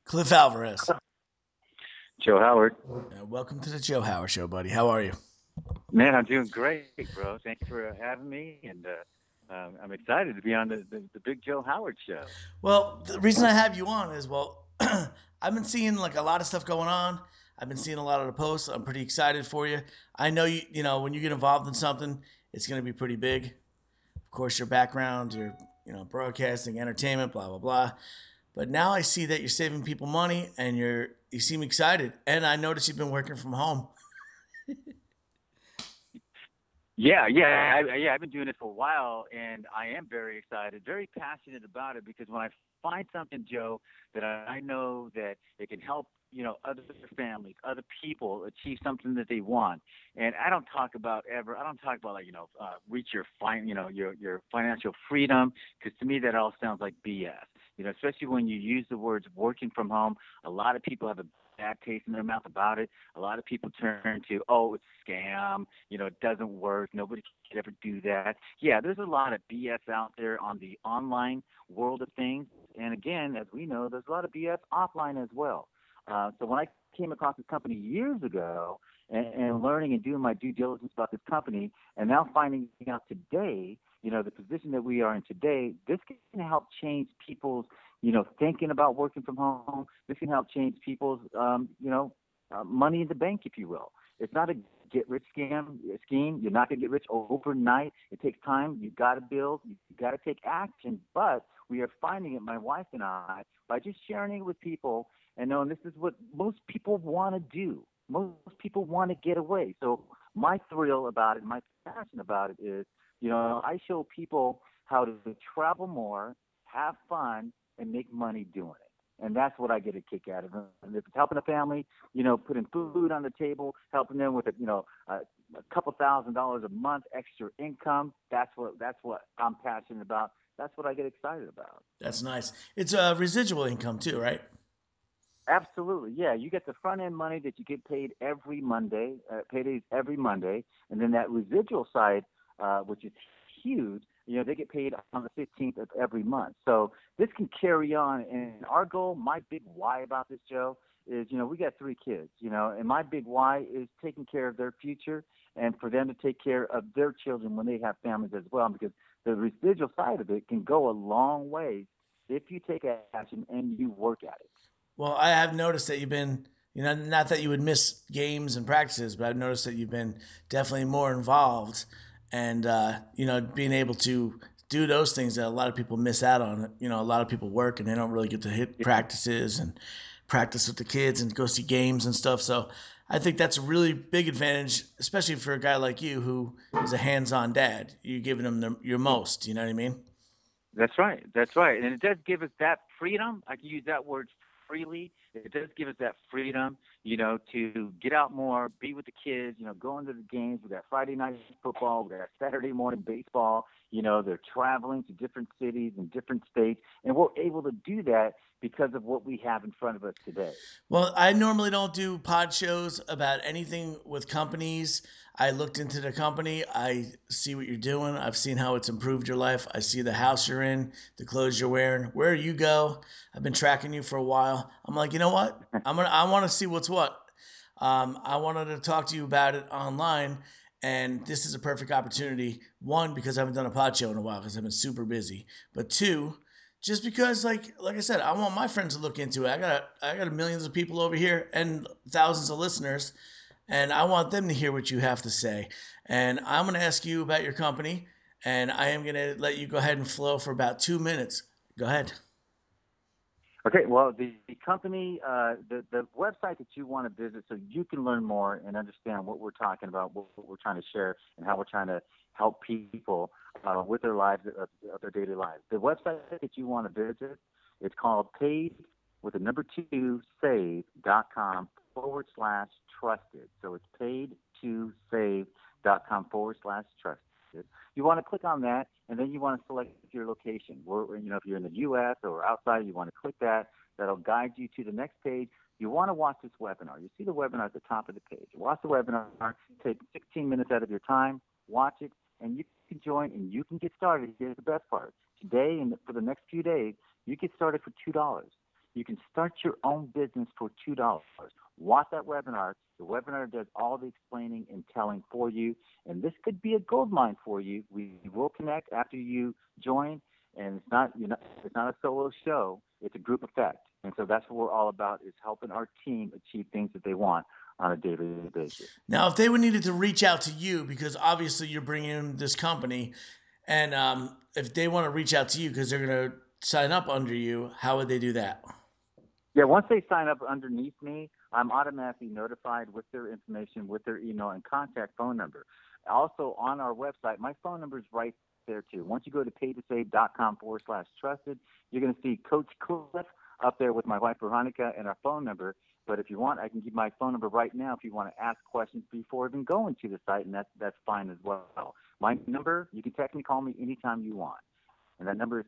Cliff Alvarez. Joe Howard. Welcome to the Joe Howard Show, buddy. How are you? Man, I'm doing great, bro. Thanks for having me, and I'm excited to be on the Big Joe Howard Show. Well, the reason I have you on is, well, I've been seeing like a lot of stuff going on. I've been seeing a lot of the posts. I'm pretty excited for you. I know you know, when you get involved in something, it's going to be pretty big. Of course, your background, your broadcasting, entertainment, blah blah blah. But now I see that you're saving people money and you seem excited. And I noticed you've been working from home. Yeah. I've been doing it for a while, and I am very excited, very passionate about it because when I find something, Joe, that I know that it can help, other families, other people achieve something that they want. And I don't talk about like, reach your financial freedom, because to me that all sounds like BS. Especially when you use the words working from home, a lot of people have a bad taste in their mouth about it. A lot of people turn to, oh, it's a scam, it doesn't work, nobody could ever do that. Yeah, there's a lot of BS out there on the online world of things. And again, as we know, there's a lot of BS offline as well. So when I came across this company years ago and learning and doing my due diligence about this company, and now finding out today, the position that we are in today, this can help change people's, thinking about working from home. This can help change people's, money in the bank, if you will. It's not a get rich scheme. You're not going to get rich overnight. It takes time. You've got to build. You've got to take action. But we are finding it, my wife and I, by just sharing it with people and knowing this is what most people want to do. Most people want to get away. So my thrill about it, my passion about it is, I show people how to travel more, have fun, and make money doing it. And that's what I get a kick out of. And if it's helping a family, putting food on the table, helping them with a couple $1,000s a month extra income, that's what I'm passionate about. That's what I get excited about. That's nice. It's a residual income too, right? Absolutely, yeah. You get the front end money that you get paid every Monday, paydays every Monday, and then that residual side, which is huge. They get paid on the 15th of every month. So this can carry on. And our goal, my big why about this, Joe, is we got three kids, and my big why is taking care of their future and for them to take care of their children when they have families as well, because the residual side of it can go a long way if you take action and you work at it. Well, I have noticed that you've been, not that you would miss games and practices, but I've noticed that you've been definitely more involved and, being able to do those things that a lot of people miss out on. A lot of people work and they don't really get to hit practices and practice with the kids and go see games and stuff. So I think that's a really big advantage, especially for a guy like you who is a hands on dad. You're giving them your most, you know what I mean? That's right. That's right. And it does give us that freedom. I can use that word freely. It does give us that freedom, to get out more, be with the kids, go into the games. We got Friday night football. We got Saturday morning baseball. They're traveling to different cities and different states. And we're able to do that because of what we have in front of us today. Well, I normally don't do pod shows about anything with companies. I looked into the company. I see what you're doing. I've seen how it's improved your life. I see the house you're in, the clothes you're wearing, where you go. I've been tracking you for a while. I'm like, you know what? I want to see what's what. I wanted to talk to you about it online, and this is a perfect opportunity. One, because I haven't done a pod show in a while because I've been super busy. But two, just because like I said, I want my friends to look into it. I got millions of people over here and thousands of listeners, and I want them to hear what you have to say. And I'm going to ask you about your company, and I am going to let you go ahead and flow for about 2 minutes. Go ahead. Okay, well, the company, the website that you want to visit so you can learn more and understand what we're talking about, what we're trying to share, and how we're trying to help people with their lives, of their daily lives. The website that you want to visit, it's called paid with the number two save.com /trusted. So it's paid to save.com /trusted. You want to click on that, and then you want to select your location. If you're in the U.S. or outside, you want to click that. That'll guide you to the next page. You want to watch this webinar. You see the webinar at the top of the page. Watch the webinar. Take 16 minutes out of your time. Watch it, and you can join, and you can get started. Here's the best part. Today and for the next few days, you get started for $2. You can start your own business for $2. Watch that webinar. The webinar does all the explaining and telling for you, and this could be a gold mine for you. We will connect after you join, and it's not a solo show. It's a group effect, and so that's what we're all about: is helping our team achieve things that they want on a daily basis. Now, if they would needed to reach out to you, because obviously you're bringing in this company, and if they want to reach out to you because they're going to sign up under you, how would they do that? Yeah, once they sign up underneath me, I'm automatically notified with their information, with their email and contact phone number. Also on our website, my phone number is right there too. Once you go to paytosave.com/trusted, you're going to see Coach Cliff up there with my wife Veronica and our phone number. But if you want, I can give my phone number right now if you want to ask questions before even going to the site, and that's fine as well. My number, you can text me, call me anytime you want. And that number is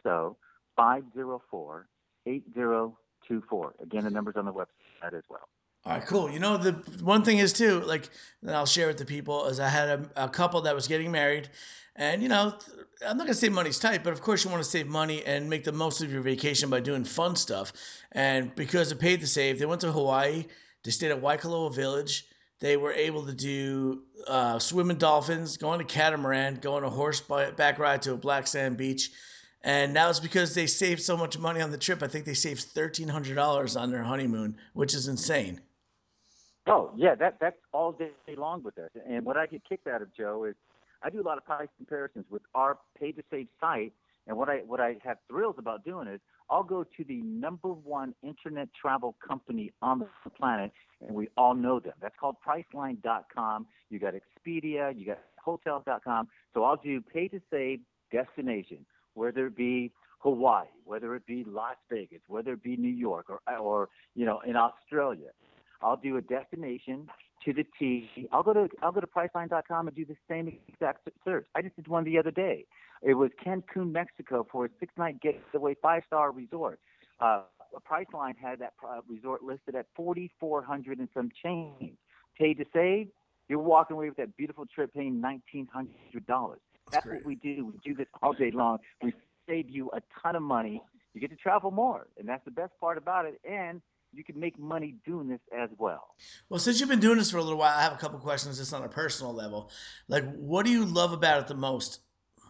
760-504-8024. Again, the number's on the website as well. All right, cool. You know, the one thing is too, like, and I'll share with the people, is I had a couple that was getting married, and you know, I'm not gonna say money's tight, but of course you want to save money and make the most of your vacation by doing fun stuff. And because of Paid to Save, they went to Hawaii. They stayed at Waikoloa Village. They were able to do swimming dolphins, go on a catamaran, go on a horseback ride to a black sand beach. And now it's because they saved so much money on the trip. I think they saved $1,300 on their honeymoon, which is insane. Oh, yeah, that's all day long with us. And what I get kicked out of, Joe, is I do a lot of price comparisons with our Pay to Save site. And what I have thrills about doing is I'll go to the number one internet travel company on the planet, and we all know them. That's called Priceline.com. You got Expedia, you got Hotels.com. So I'll do Pay to Save destination, whether it be Hawaii, whether it be Las Vegas, whether it be New York, or in Australia. I'll do a destination to the T. I'll go to Priceline.com and do the same exact search. I just did one the other day. It was Cancun, Mexico, for a 6-night getaway 5-star resort. Priceline had that resort listed at $4,400 and some change. Paid to Save, you're walking away with that beautiful trip paying $1,900. That's what we do. We do this all day long. We save you a ton of money. You get to travel more, and that's the best part about it. And you can make money doing this as well. Well, since you've been doing this for a little while, I have a couple questions just on a personal level. Like, what do you love about it the most?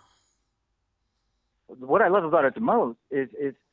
What I love about it the most is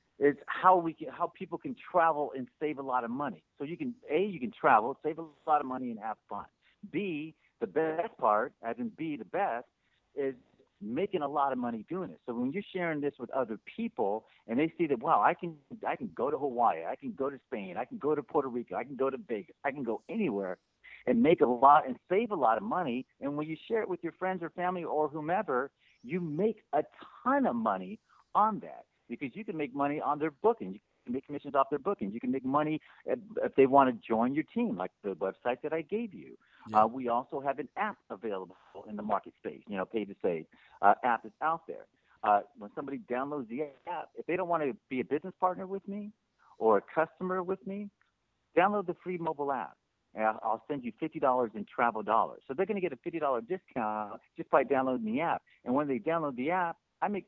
how people can travel and save a lot of money. So you can travel, save a lot of money, and have fun. B, the best part, as in B, the best, is making a lot of money doing it. So when you're sharing this with other people and they see that, wow, I can go to Hawaii, I can go to Spain, I can go to Puerto Rico, I can go to Vegas, I can go anywhere and make a lot and save a lot of money. And when you share it with your friends or family or whomever, you make a ton of money on that, because you can make money on their booking. You can make commissions off their bookings. You can make money if they want to join your team, like the website that I gave you. Yeah. We also have an app available in the market space, Pay to Save. App is out there. When somebody downloads the app, if they don't want to be a business partner with me or a customer with me, download the free mobile app. And I'll send you $50 in travel dollars. So they're going to get a $50 discount just by downloading the app. And when they download the app, I make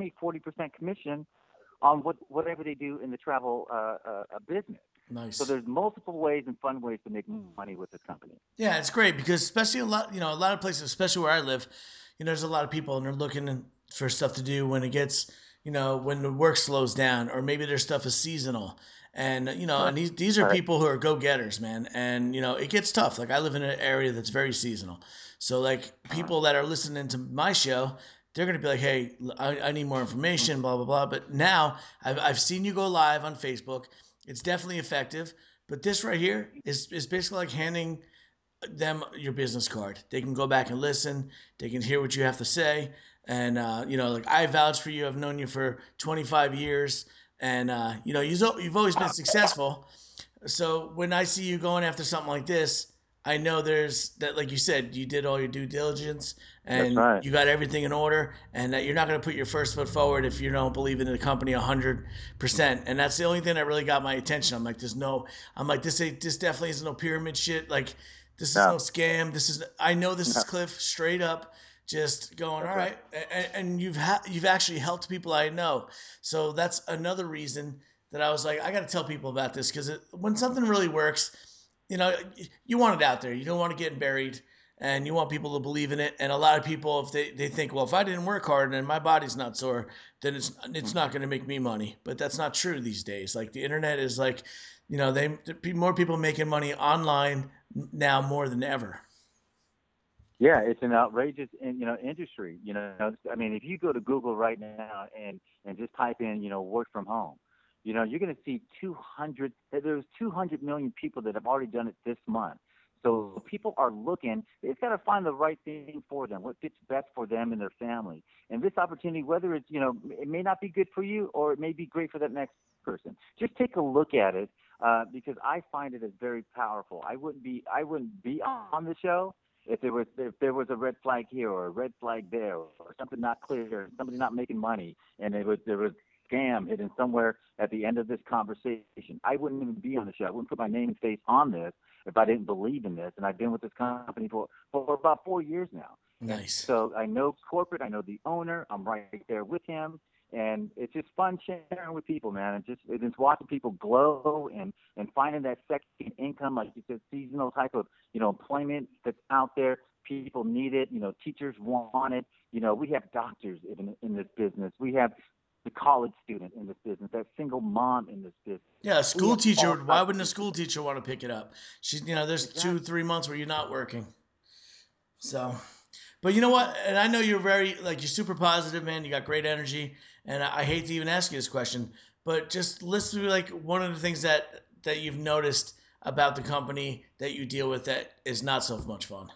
40% commission on whatever they do in the travel business. Nice. So there's multiple ways and fun ways to make money with this company. Yeah, it's great because especially a lot of places, especially where I live, there's a lot of people and they're looking for stuff to do when it gets, when the work slows down, or maybe their stuff is seasonal. And, and these are people who are go-getters, man. And, it gets tough. Like, I live in an area that's very seasonal. So, like, people that are listening to my show, they're going to be like, hey, I need more information, blah, blah, blah. But now I've seen you go live on Facebook. It's definitely effective. But this right here is basically like handing them your business card. They can go back and listen. They can hear what you have to say. And, like, I vouch for you. I've known you for 25 years. And, you've always been successful. So when I see you going after something like this, I know there's that, like you said, you did all your due diligence and you got everything in order, and that you're not going to put your first foot forward if you don't believe in the company 100%. And that's the only thing that really got my attention. I'm like, this definitely isn't no pyramid shit. Like, this is no scam. I know this is Cliff straight up. Just going, all right. And you've actually helped people I know. So that's another reason that I was like, I got to tell people about this because when something really works, you know, you want it out there. You don't want to get buried, and you want people to believe in it. And a lot of people, if they think, well, if I didn't work hard and my body's not sore, then it's not going to make me money. But that's not true these days. Like the internet is like, more people making money online now more than ever. Yeah, it's an outrageous, industry. I mean, if you go to Google right now and just type in, work from home, you're going to see 200. There's 200 million people that have already done it this month. So people are looking. They've got to find the right thing for them, what fits best for them and their family. And this opportunity, whether it's, it may not be good for you or it may be great for that next person. Just take a look at it because I find it as very powerful. I wouldn't be on the show if there was a red flag here or a red flag there or something not clear, somebody not making money, and there was scam hidden somewhere at the end of this conversation. I wouldn't even be on the show. I wouldn't put my name and face on this if I didn't believe in this. And I've been with this company for about 4 years now. And Nice. so I know corporate, I know the owner, I'm right there with him. And it's just fun sharing with people, man, and just watching people glow and finding that second income, like you said, seasonal type of employment that's out there. People need it. Teachers want it. We have doctors in this business. We have the college student in this business. That single mom in this business. Yeah, a We school have teacher. all Why types wouldn't of a people. school teacher want to pick it up? There's two, Exactly. 3 months where you're not working. So, but you know what? And I know you're you're super positive, man. You got great energy. And I hate to even ask you this question, but just list through like one of the things that you've noticed about the company that you deal with that is not so much fun.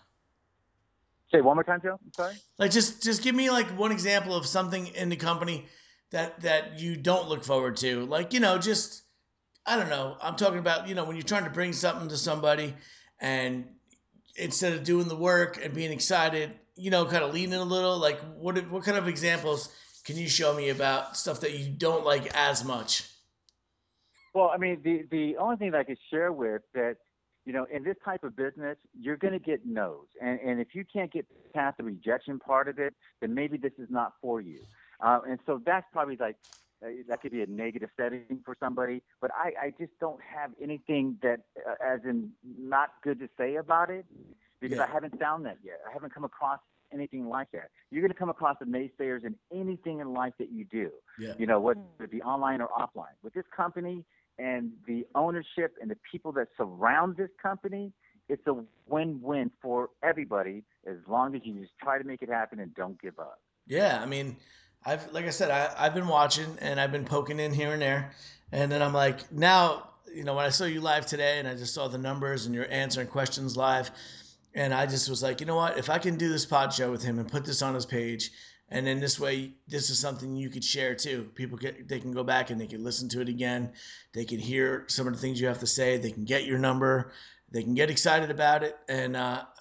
Say it one more time, Joe. I'm sorry. Like just give me like one example of something in the company that you don't look forward to. Like, just I don't know. I'm talking about, when you're trying to bring something to somebody and instead of doing the work and being excited, kind of leaning a little, like what kind of examples can you show me about stuff that you don't like as much? Well, I mean, the only thing that I could share with that, in this type of business, you're going to get no's, and if you can't get past the rejection part of it, then maybe this is not for you. And so that's probably like that could be a negative setting for somebody. But I just don't have anything that, as in, not good to say about it because Yeah. I haven't found that yet. I haven't come across anything like that. You're going to come across the naysayers in anything in life that you do, Yeah. whether it be online or offline. With this company and the ownership and the people that surround this company, it's a win-win for everybody as long as you just try to make it happen and don't give up. Yeah, I mean, like I said, I've been watching and I've been poking in here and there, and then I'm like, now, when I saw you live today and I just saw the numbers and you're answering questions live, and I just was like, you know what? If I can do this pod show with him and put this on his page, and then this way, this is something you could share too. They can go back and they can listen to it again. They can hear some of the things you have to say. They can get your number. They can get excited about it, and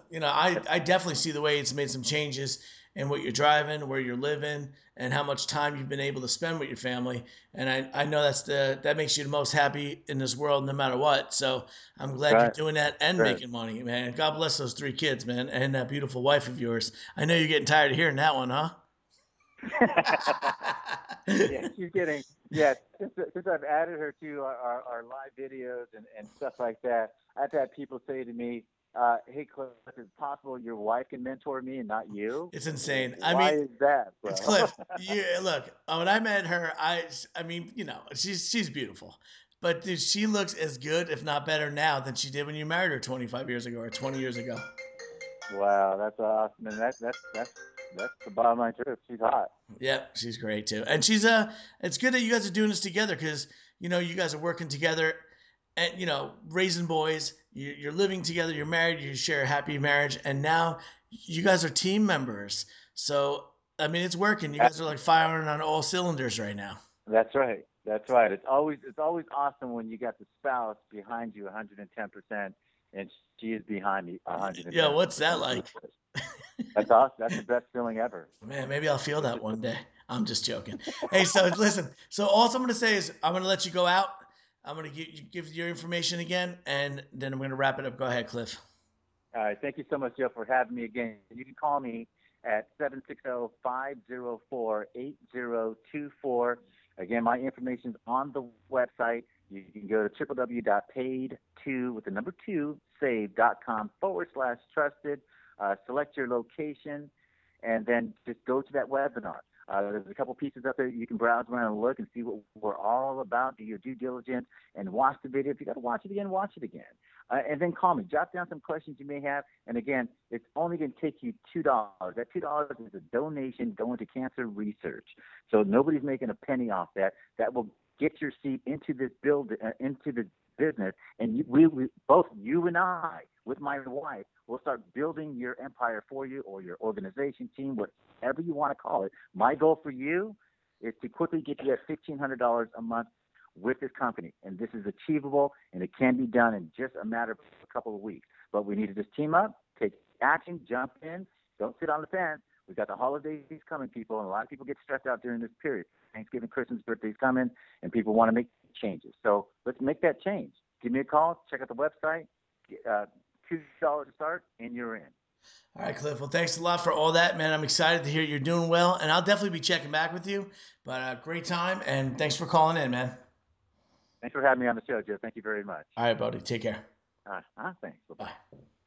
I definitely see the way it's made some changes in what you're driving, where you're living, and how much time you've been able to spend with your family. And I know that makes you the most happy in this world, no matter what. So I'm glad you're Right, doing that and right. making money, man. God bless those 3 kids, man, and that beautiful wife of yours. I know you're getting tired of hearing that one, huh? Yeah, she's getting, yeah, since I've added her to our live videos and stuff like that, I've had people say to me, hey, Cliff, is it possible your wife can mentor me and not you? It's insane. I Why mean, is that, it's bro? Cliff. You look. When I met her, I mean, she's beautiful, but dude, she looks as good, if not better, now than she did when you married her 25 years ago or 20 years ago. Wow, that's awesome. And that's the bottom line truth. She's hot. Yep, she's great too, and It's good that you guys are doing this together because you guys are working together, and raising boys. You're living together. You're married. You share a happy marriage, and now you guys are team members. So I mean, it's working. You guys are like firing on all cylinders right now. That's right. That's right. It's always awesome when you got the spouse behind you 110%, and she is behind me Yeah, what's that 110%. like? That's awesome. That's the best feeling ever. Man, maybe I'll feel It's that just, one day. I'm just joking. Hey, so listen. So all I'm going to say is I'm going to let you go out. I'm going to give your information again, and then I'm going to wrap it up. Go ahead, Cliff. all right. Thank you so much, Joe, for having me again. You can call me at 760-504-8024. Again, my information's on the website. You can go to www.paid2 with the number 2 save.com/trusted. Select your location, and then just go to that webinar. There's a couple pieces up there you can browse around and look and see what we're all about. Do your due diligence and watch the video. If you got to watch it again, watch it again. And then call me. Jot down some questions you may have. And again, it's only going to take you $2. That $2 is a donation going to cancer research. So nobody's making a penny off that. That will get your seat into this into the business. And we both, you and I, with my wife, will start building your empire for you, or your organization, team, whatever you want to call it. My goal for you is to quickly get you at $1,500 a month with this company. And this is achievable, and it can be done in just a matter of a couple of weeks. But we need to just team up, take action, jump in. Don't sit on the fence. We've got the holidays coming, people, and a lot of people get stressed out during this period. Thanksgiving, Christmas, birthday's coming, and people want to make changes. So let's make that change. Give me a call. Check out the website. $2 to start, and you're in. All right, Cliff. Well, thanks a lot for all that, man. I'm excited to hear you're doing well, and I'll definitely be checking back with you. But great time, and thanks for calling in, man. Thanks for having me on the show, Joe. Thank you very much. All right, buddy. Take care. Thanks. Bye-bye. Bye.